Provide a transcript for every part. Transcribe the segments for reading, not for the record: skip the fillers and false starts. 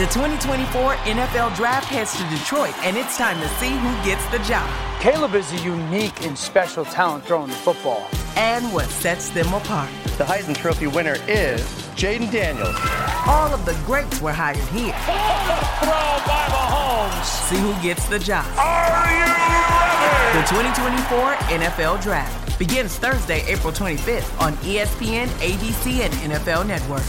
The 2024 NFL Draft heads to Detroit, and it's time to see who gets the job. Caleb is a unique and special talent throwing the football. And what sets them apart. The Heisman Trophy winner is Jaden Daniels. All of the greats were hired here. Throw by Mahomes. See who gets the job. Are you ready? The 2024 NFL Draft begins Thursday, April 25th on ESPN, ABC, and NFL Network.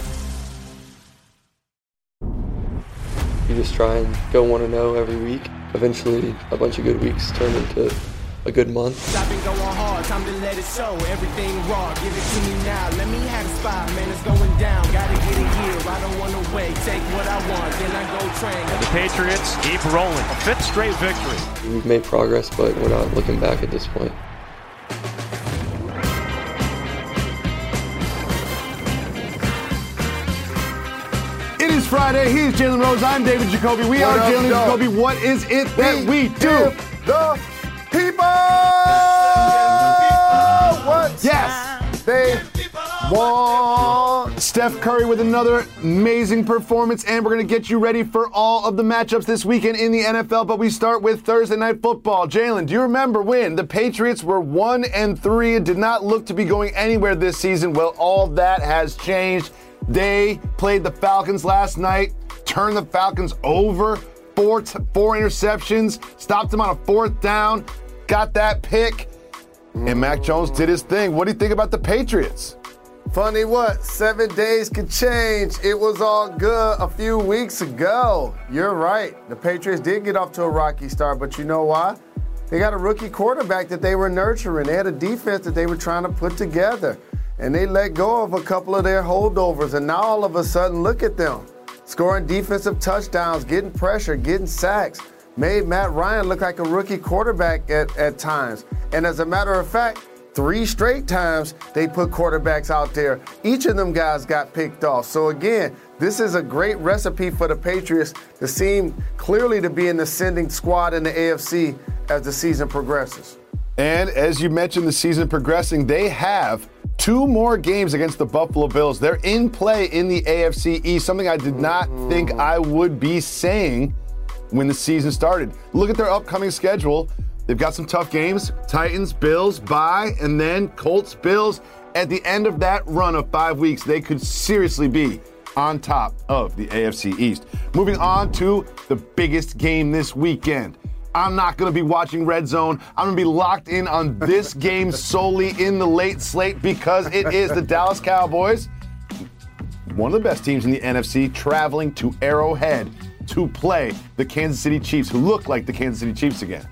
You just try and go 1-0 every week. Eventually, a bunch of good weeks turn into a good month. I've been going hard, time to let it show. Everything raw, give it to me now. Let me have the spot, man, it's going down. Gotta get it here, I don't want to wait. Take what I want, then I go train. And the Patriots keep rolling. A fifth straight victory. We've made progress, but we're not looking back at this point. It is Friday. He is Jalen Rose. I'm David Jacoby. We are Jalen Jacoby. What is it that we do? The people what? Yes. They want. Steph Curry with another amazing performance, and we're going to get you ready for all of the matchups this weekend in the NFL, but we start with Thursday Night Football. Jalen, do you remember when the Patriots were 1-3 and did not look to be going anywhere this season? Well, all that has changed. They played the Falcons last night, turned the Falcons over, four interceptions, stopped them on a fourth down, got that pick, and Mac Jones did his thing. What do you think about the Patriots? Funny what? 7 days could change. It was all good a few weeks ago. You're right. The Patriots did get off to a rocky start, but you know why? They got a rookie quarterback that they were nurturing. They had a defense that they were trying to put together. And they let go of a couple of their holdovers. And now all of a sudden, look at them. Scoring defensive touchdowns, getting pressure, getting sacks. Made Matt Ryan look like a rookie quarterback at times. And as a matter of fact, 3 straight times they put quarterbacks out there. Each of them guys got picked off. So again, this is a great recipe for the Patriots to seem clearly to be an ascending squad in the AFC as the season progresses. And as you mentioned, the season progressing, they have 2 more games against the Buffalo Bills. They're in play in the AFC East, something I did not think I would be saying when the season started. Look at their upcoming schedule. They've got some tough games. Titans, Bills, bye, and then Colts, Bills. At the end of that run of 5 weeks, they could seriously be on top of the AFC East. Moving on to the biggest game this weekend. I'm not going to be watching Red Zone. I'm going to be locked in on this game solely in the late slate because it is the Dallas Cowboys, one of the best teams in the NFC, traveling to Arrowhead to play the Kansas City Chiefs, who look like the Kansas City Chiefs again.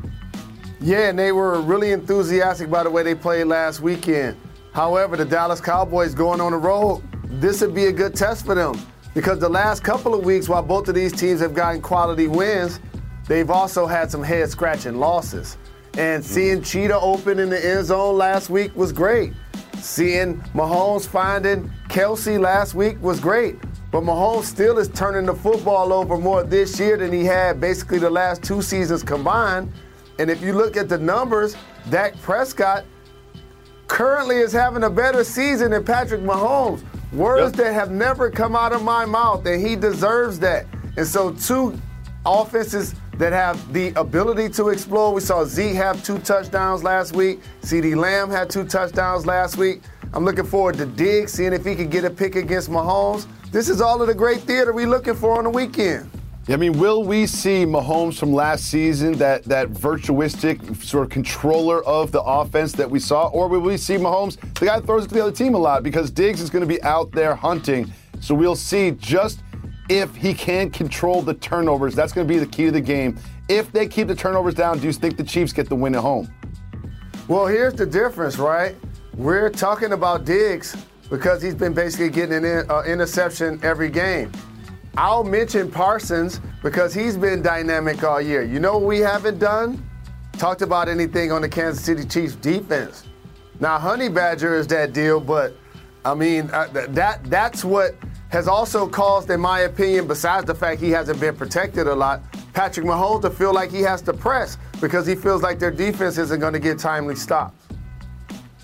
Yeah, and they were really enthusiastic by the way they played last weekend. However, the Dallas Cowboys going on the road, this would be a good test for them because the last couple of weeks, while both of these teams have gotten quality wins, they've also had some head-scratching losses. And seeing Cheetah open in the end zone last week was great. Seeing Mahomes finding Kelsey last week was great. But Mahomes still is turning the football over more this year than he had basically the last 2 seasons combined. And if you look at the numbers, Dak Prescott currently is having a better season than Patrick Mahomes. Words that have never come out of my mouth, and he deserves that. And so 2 offenses that have the ability to explode. We saw Zeke have 2 touchdowns last week. CeeDee Lamb had 2 touchdowns last week. I'm looking forward to Diggs, seeing if he can get a pick against Mahomes. This is all of the great theater we're looking for on the weekend. I mean, will we see Mahomes from last season, that virtuistic sort of controller of the offense that we saw, or will we see Mahomes, the guy that throws it to the other team a lot, because Diggs is going to be out there hunting. So we'll see just if he can control the turnovers. That's going to be the key to the game. If they keep the turnovers down, do you think the Chiefs get the win at home? Well, here's the difference, right? We're talking about Diggs because he's been basically getting an interception every game. I'll mention Parsons because he's been dynamic all year. You know what we haven't done? Talked about anything on the Kansas City Chiefs defense. Now, Honey Badger is that deal, but, I mean, that's what has also caused, in my opinion, besides the fact he hasn't been protected a lot, Patrick Mahomes to feel like he has to press because he feels like their defense isn't going to get timely stops.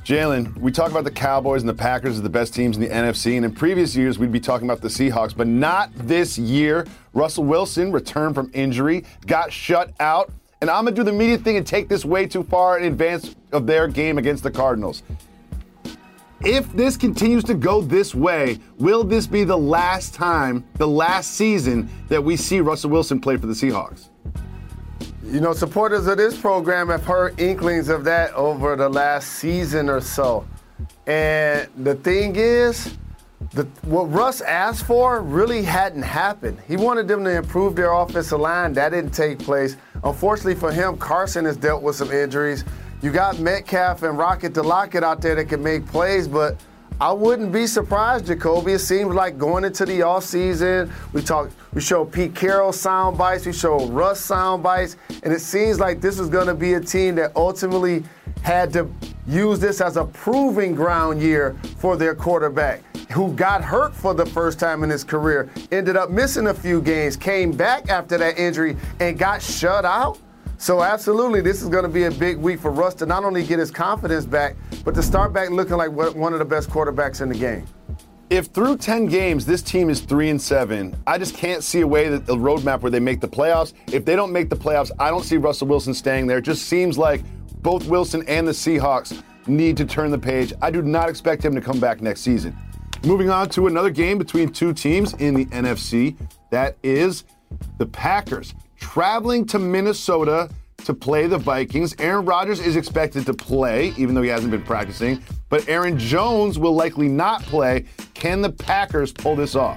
Jalen, we talk about the Cowboys and the Packers as the best teams in the NFC, and in previous years we'd be talking about the Seahawks, but not this year. Russell Wilson returned from injury, got shut out, and I'm going to do the media thing and take this way too far in advance of their game against the Cardinals. If this continues to go this way, will this be the last time, the last season that we see Russell Wilson play for the Seahawks? You know, supporters of this program have heard inklings of that over the last season or so. And the thing is, what Russ asked for really hadn't happened. He wanted them to improve their offensive line. That didn't take place. Unfortunately for him, Carson has dealt with some injuries. You got Metcalf and Rocket DeLockett out there that can make plays, but I wouldn't be surprised, Jacoby. It seems like going into the offseason, we show Pete Carroll sound bites, we show Russ sound bites, and it seems like this is going to be a team that ultimately had to use this as a proving ground year for their quarterback, who got hurt for the first time in his career, ended up missing a few games, came back after that injury, and got shut out. So absolutely, this is going to be a big week for Russ to not only get his confidence back, but to start back looking like one of the best quarterbacks in the game. If through 10 games this team is 3-7, I just can't see a way that the roadmap where they make the playoffs. If they don't make the playoffs, I don't see Russell Wilson staying there. It just seems like both Wilson and the Seahawks need to turn the page. I do not expect him to come back next season. Moving on to another game between two teams in the NFC, that is the Packers traveling to Minnesota to play the Vikings. Aaron Rodgers is expected to play, even though he hasn't been practicing, but Aaron Jones will likely not play. Can the Packers pull this off?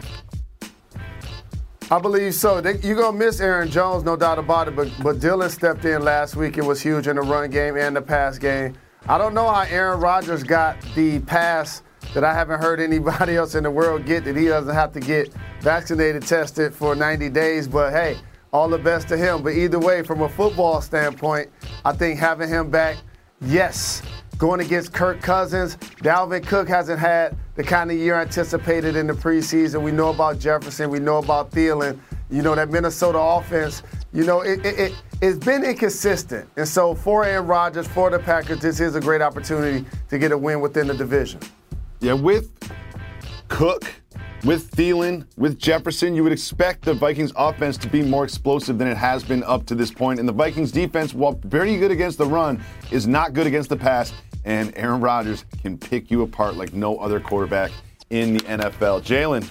I believe so. You're going to miss Aaron Jones, no doubt about it, but Dillon stepped in last week and was huge in the run game and the pass game. I don't know how Aaron Rodgers got the pass that I haven't heard anybody else in the world get, that he doesn't have to get vaccinated, tested for 90 days, but hey, all the best to him. But either way, from a football standpoint, I think having him back, yes. Going against Kirk Cousins, Dalvin Cook hasn't had the kind of year anticipated in the preseason. We know about Jefferson. We know about Thielen. You know, that Minnesota offense, you know, it's been inconsistent. And so for Aaron Rodgers, for the Packers, this is a great opportunity to get a win within the division. Yeah, with Cook, with Thielen, with Jefferson, you would expect the Vikings offense to be more explosive than it has been up to this point. And the Vikings defense, while very good against the run, is not good against the pass. And Aaron Rodgers can pick you apart like no other quarterback in the NFL. Jalen,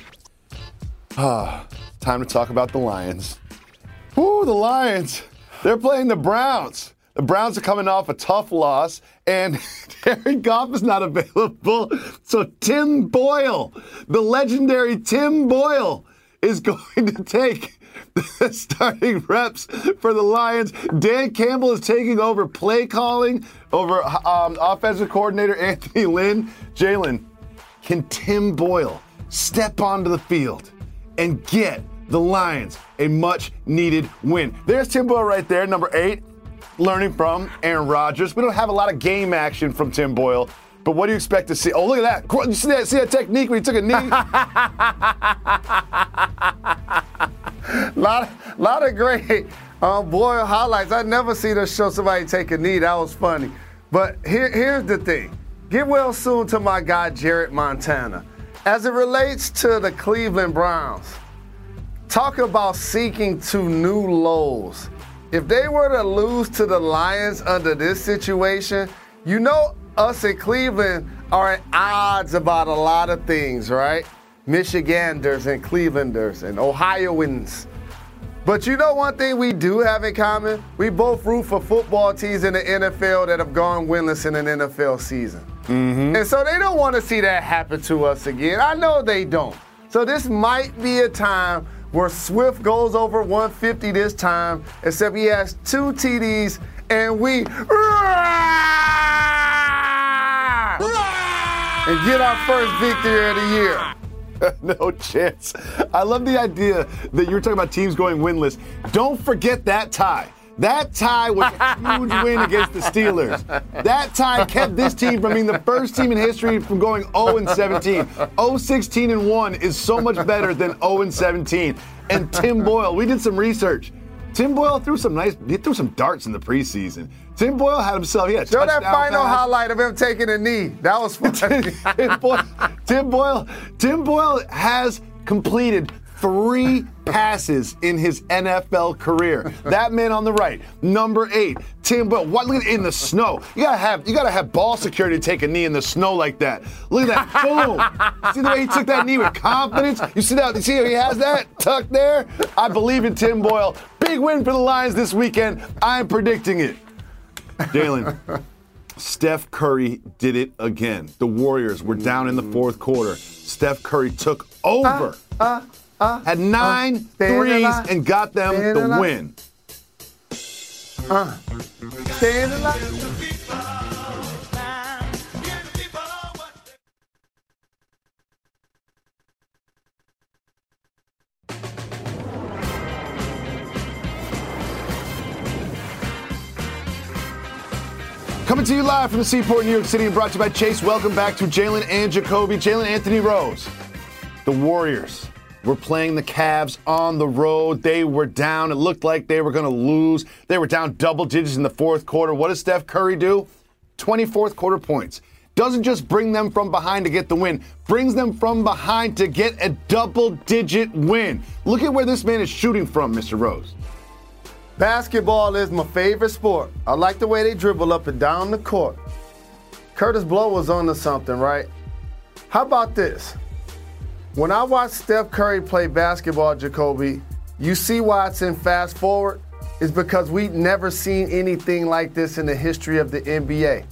time to talk about the Lions. Woo, the Lions. They're playing the Browns. The Browns are coming off a tough loss, and Jared Goff is not available. So Tim Boyle, the legendary Tim Boyle, is going to take the starting reps for the Lions. Dan Campbell is taking over play calling over offensive coordinator Anthony Lynn. Jalen, can Tim Boyle step onto the field and get the Lions a much-needed win? There's Tim Boyle right there, number 8. Learning from Aaron Rodgers. We don't have a lot of game action from Tim Boyle, but what do you expect to see? Oh, look at that. You see that technique when he took a knee? lot of great Boyle highlights. I've never seen us show somebody take a knee. That was funny. But here's the thing. Get well soon to my guy, Jared Montana. As it relates to the Cleveland Browns, talk about seeking to new lows. If they were to lose to the Lions under this situation, you know us in Cleveland are at odds about a lot of things, right? Michiganders and Clevelanders and Ohioans. But you know one thing we do have in common? We both root for football teams in the NFL that have gone winless in an NFL season. Mm-hmm. And so they don't want to see that happen to us again. I know they don't. So this might be a time where Swift goes over 150 this time, except he has 2 TDs, and we and get our first victory of the year. No chance. I love the idea that you were talking about teams going winless. Don't forget that tie. That tie was a huge win against the Steelers. That tie kept this team from being the first team in history from going 0-17. 0-16-1 is so much better than 0-17. And Tim Boyle, we did some research. Tim Boyle threw some darts in the preseason. Tim Boyle had himself, he had a Show that touchdown final pass. highlight of him taking a knee. That was funny. Tim Boyle has completed 3 passes in his NFL career. That man on the right, number 8, Tim Boyle. Look at it in the snow. You gotta have ball security to take a knee in the snow like that. Look at that, boom! See the way he took that knee with confidence? You see that? You see how he has that tucked there? I believe in Tim Boyle. Big win for the Lions this weekend. I'm predicting it. Jalen, Steph Curry did it again. The Warriors were down in the fourth quarter. Steph Curry took over. Had 9 threes and got them the win. Staying alive. Coming to you live from the Seaport, New York City, and brought to you by Chase. Welcome back to Jalen and Jacoby. Jalen, Anthony Rose. The Warriors were playing the Cavs on the road. They were down. It looked like they were going to lose. They were down double digits in the fourth quarter. What does Steph Curry do? 24th quarter points. Doesn't just bring them from behind to get the win. Brings them from behind to get a double-digit win. Look at where this man is shooting from, Mr. Rose. Basketball is my favorite sport. I like the way they dribble up and down the court. Curtis Blow was onto something, right? How about this? When I watch Steph Curry play basketball, Jacoby, you see why it's in fast forward? It's because we've never seen anything like this in the history of the NBA.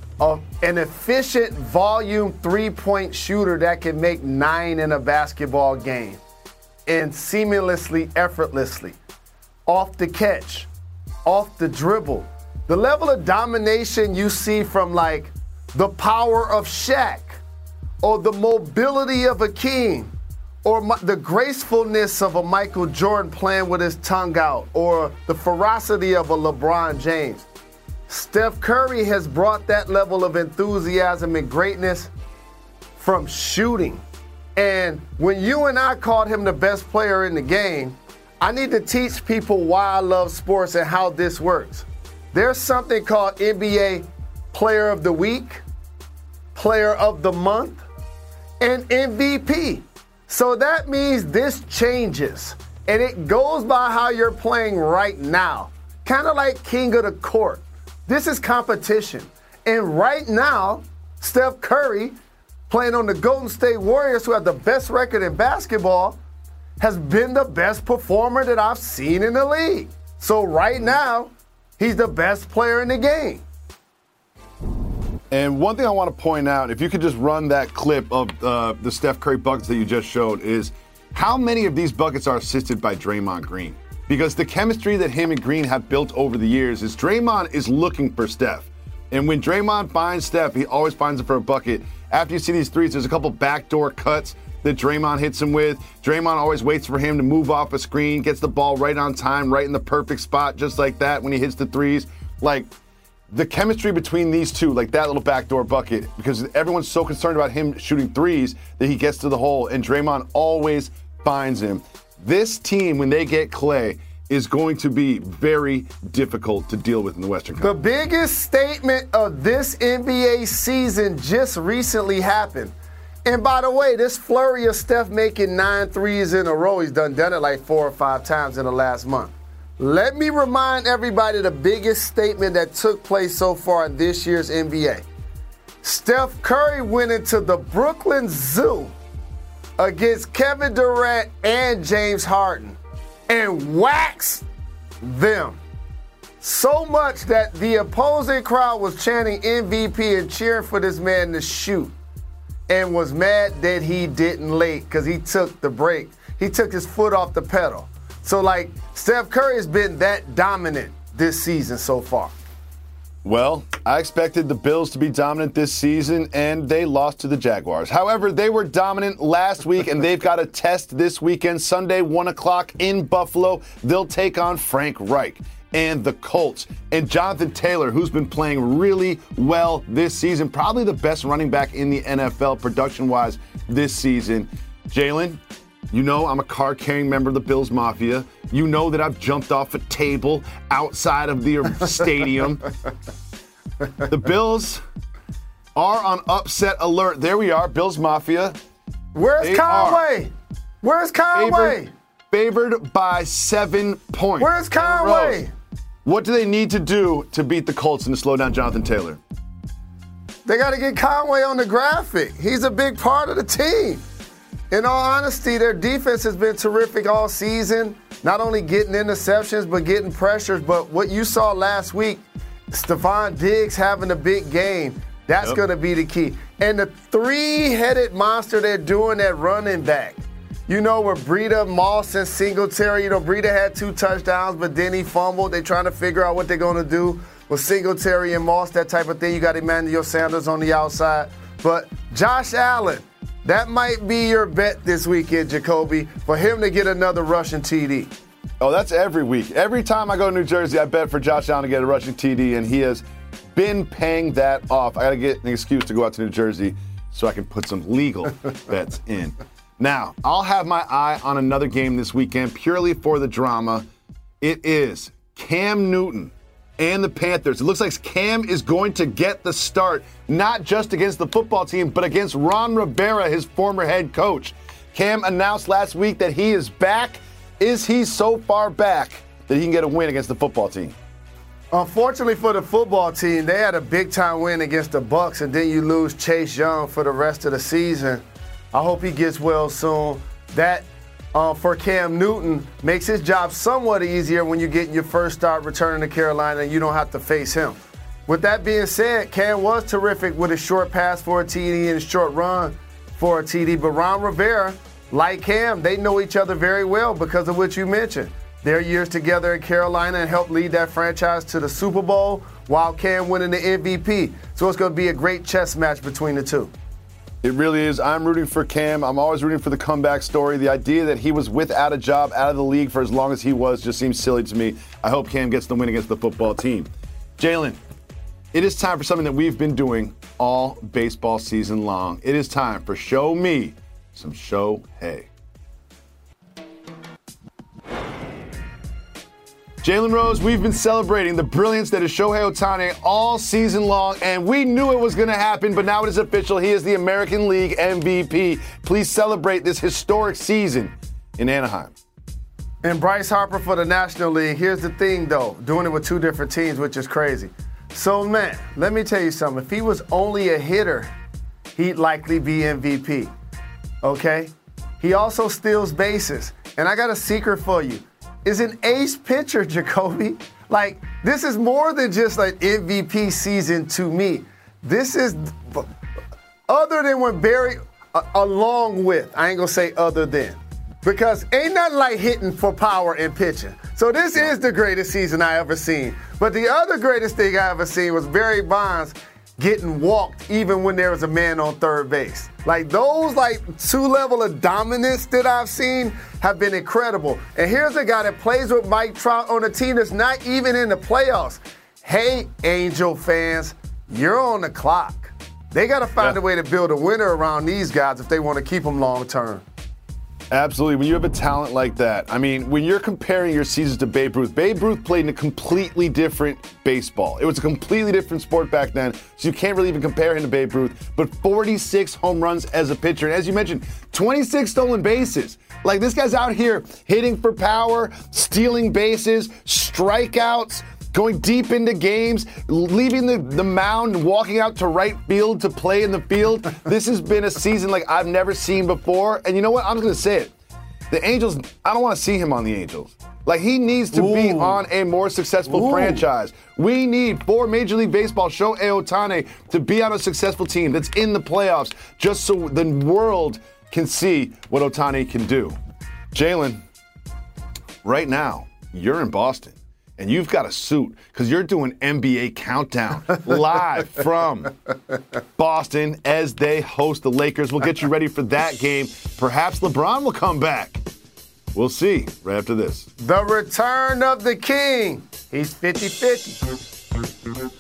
An efficient volume three-point shooter that can make 9 in a basketball game and seamlessly, effortlessly. Off the catch, off the dribble. The level of domination you see from like the power of Shaq or the mobility of a King or the gracefulness of a Michael Jordan playing with his tongue out or the ferocity of a LeBron James. Steph Curry has brought that level of enthusiasm and greatness from shooting. And when you and I called him the best player in the game, I need to teach people why I love sports and how this works. There's something called NBA Player of the Week, Player of the Month, and MVP. So that means this changes, and it goes by how you're playing right now. Kind of like King of the Court. This is competition. And right now, Steph Curry, playing on the Golden State Warriors, who have the best record in basketball, has been the best performer that I've seen in the league. So right now, he's the best player in the game. And one thing I want to point out, if you could just run that clip of the Steph Curry buckets that you just showed, is how many of these buckets are assisted by Draymond Green? Because the chemistry that him and Green have built over the years is Draymond is looking for Steph. And when Draymond finds Steph, he always finds him for a bucket. After you see these threes, there's a couple backdoor cuts that Draymond hits him with. Draymond always waits for him to move off a screen, gets the ball right on time, right in the perfect spot, just like that when he hits the threes. Like, the chemistry between these two, like that little backdoor bucket, because everyone's so concerned about him shooting threes that he gets to the hole, and Draymond always finds him. This team, when they get Clay, is going to be very difficult to deal with in the Western Conference. The biggest statement of this NBA season just recently happened. And by the way, this flurry of Steph making 9 threes in a row, he's done it like 4 or 5 times in the last month. Let me remind everybody the biggest statement that took place so far in this year's NBA. Steph Curry went into the Brooklyn Zoo against Kevin Durant and James Harden and waxed them. So much that the opposing crowd was chanting MVP and cheering for this man to shoot. And was mad that he didn't late because he took the break. He took his foot off the pedal. So, like, Steph Curry has been that dominant this season so far. Well, I expected the Bills to be dominant this season, and they lost to the Jaguars. However, they were dominant last week, and they've got a test this weekend, Sunday, 1 o'clock in Buffalo. They'll take on Frank Reich and the Colts. And Jonathan Taylor, who's been playing really well this season, probably the best running back in the NFL production-wise this season. Jalen, You know I'm a card-carrying member of the Bills Mafia. You know that I've jumped off a table outside of the stadium. The Bills are on upset alert. There we are, Bills Mafia. Where's Conway? Where's Conway? Favored by 7 points. Where's Conway? What do they need to do to beat the Colts and to slow down Jonathan Taylor? They got to get Conway on the graphic. He's a big part of the team. In all honesty, their defense has been terrific all season, not only getting interceptions, but getting pressures. But what you saw last week, Stephon Diggs having a big game, that's going to be the key. And the three-headed monster they're doing at running back. You know, with Breida, Moss, and Singletary, Breida had 2 touchdowns, but then he fumbled. They're trying to figure out what they're going to do with Singletary and Moss, that type of thing. You got Emmanuel Sanders on the outside. But Josh Allen, that might be your bet this weekend, Jacoby, for him to get another rushing TD. Oh, that's every week. Every time I go to New Jersey, I bet for Josh Allen to get a rushing TD, and he has been paying that off. I got to get an excuse to go out to New Jersey so I can put some legal bets in. Now, I'll have my eye on another game this weekend purely for the drama. It is Cam Newton and the Panthers. It looks like Cam is going to get the start, not just against the football team, but against Ron Rivera, his former head coach. Cam announced last week that he is back. Is he so far back that he can get a win against the football team? Unfortunately for the football team, they had a big-time win against the Bucs, and then you lose Chase Young for the rest of the season. I hope he gets well soon. That, for Cam Newton, makes his job somewhat easier when you get your first start returning to Carolina and you don't have to face him. With that being said, Cam was terrific with a short pass for a TD and a short run for a TD. But Ron Rivera, like Cam, they know each other very well because of what you mentioned. Their years together in Carolina and helped lead that franchise to the Super Bowl while Cam winning the MVP. So it's going to be a great chess match between the two. It really is. I'm rooting for Cam. I'm always rooting for the comeback story. The idea that he was without a job, out of the league for as long as he was, just seems silly to me. I hope Cam gets the win against the football team. Jalen, it is time for something that we've been doing all baseball season long. It is time for Show Me Some Shohei. Jalen Rose, we've been celebrating the brilliance that is Shohei Ohtani all season long, and we knew it was going to happen, but now it is official. He is the American League MVP. Please celebrate this historic season in Anaheim. And Bryce Harper for the National League. Here's the thing, though, doing it with 2 different teams, which is crazy. So, man, let me tell you something. If he was only a hitter, he'd likely be MVP, okay? He also steals bases. And I got a secret for you. Is an ace pitcher, Jacoby. Like, this is more than just like MVP season to me. This is, other than when Barry, along with, I ain't gonna say other than, because ain't nothing like hitting for power and pitching. So this is the greatest season I ever seen. But the other greatest thing I ever seen was Barry Bonds getting walked even when there was a man on third base. Like those 2 level of dominance that I've seen have been incredible. And here's a guy that plays with Mike Trout on a team that's not even in the playoffs. Hey, Angel fans, you're on the clock. They got to find a way to build a winner around these guys if they want to keep them long term. Absolutely. When you have a talent like that, I mean, when you're comparing your seasons to Babe Ruth played in a completely different baseball. It was a completely different sport back then, so you can't really even compare him to Babe Ruth. But 46 home runs as a pitcher, and as you mentioned, 26 stolen bases. Like, this guy's out here hitting for power, stealing bases, strikeouts, going deep into games, leaving the mound, walking out to right field to play in the field. This has been a season like I've never seen before. And you know what? I'm just going to say it. The Angels, I don't want to see him on the Angels. Like, he needs to be on a more successful franchise. We need, for Major League Baseball, Shohei Ohtani to be on a successful team that's in the playoffs, just so the world can see what Ohtani can do. Jalen, right now, you're in Boston. And you've got a suit because you're doing NBA Countdown live from Boston as they host the Lakers. We'll get you ready for that game. Perhaps LeBron will come back. We'll see right after this. The return of the king. He's 50-50.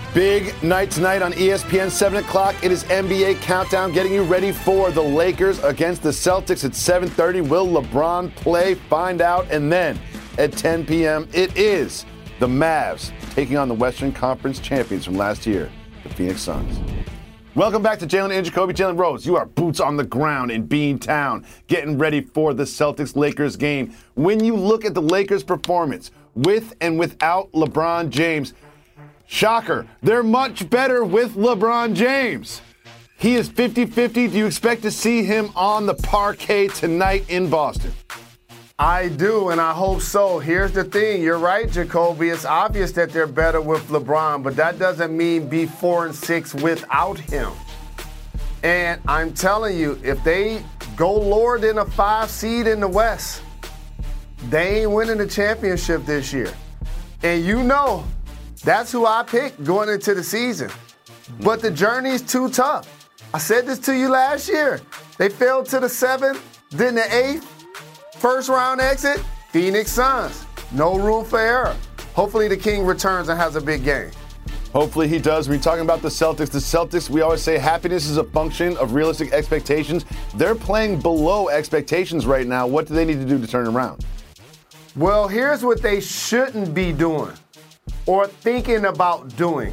Big night tonight on ESPN, 7 o'clock. It is NBA Countdown, getting you ready for the Lakers against the Celtics at 7:30. Will LeBron play? Find out. And then at 10 p.m., it is the Mavs taking on the Western Conference champions from last year, the Phoenix Suns. Welcome back to Jalen and Jacoby. Jalen Rose, you are boots on the ground in Beantown, getting ready for the Celtics-Lakers game. When you look at the Lakers' performance, with and without LeBron James, shocker, they're much better with LeBron James. He is 50-50. Do you expect to see him on the parquet tonight in Boston? I do, and I hope so. Here's the thing. You're right, Jacoby. It's obvious that they're better with LeBron, but that doesn't mean be 4-6 without him. And I'm telling you, if they go lower than a 5 seed in the West, they ain't winning the championship this year. And you know, that's who I picked going into the season. But the journey's too tough. I said this to you last year. They fell to the 7th, then the 8th. First round exit, Phoenix Suns. No room for error. Hopefully the King returns and has a big game. Hopefully he does. We're talking about the Celtics, we always say happiness is a function of realistic expectations. They're playing below expectations right now. What do they need to do to turn around? Well, here's what they shouldn't be doing or thinking about doing.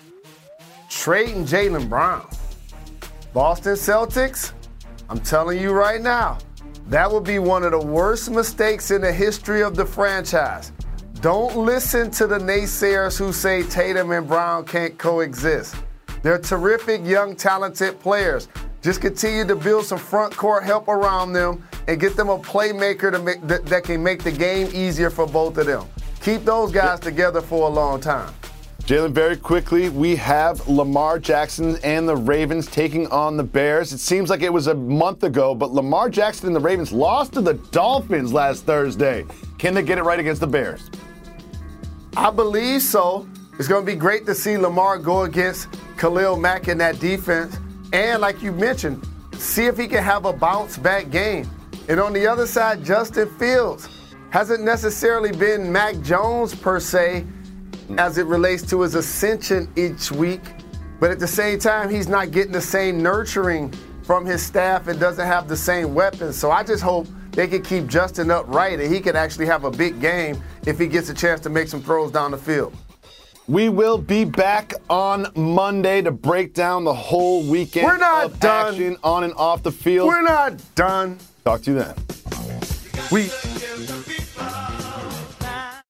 Trading Jaylen Brown. Boston Celtics, I'm telling you right now, that would be one of the worst mistakes in the history of the franchise. Don't listen to the naysayers who say Tatum and Brown can't coexist. They're terrific, young, talented players. Just continue to build some front court help around them and get them a playmaker that can make the game easier for both of them. Keep those guys together for a long time. Jalen, very quickly, we have Lamar Jackson and the Ravens taking on the Bears. It seems like it was a month ago, but Lamar Jackson and the Ravens lost to the Dolphins last Thursday. Can they get it right against the Bears? I believe so. It's going to be great to see Lamar go against Khalil Mack in that defense. And like you mentioned, see if he can have a bounce-back game. And on the other side, Justin Fields hasn't necessarily been Mac Jones per se, as it relates to his ascension each week. But at the same time, he's not getting the same nurturing from his staff and doesn't have the same weapons. So I just hope they can keep Justin upright and he can actually have a big game if he gets a chance to make some throws down the field. We will be back on Monday to break down the whole weekend. We're not done. Action on and off the field. We're not done. Talk to you then. We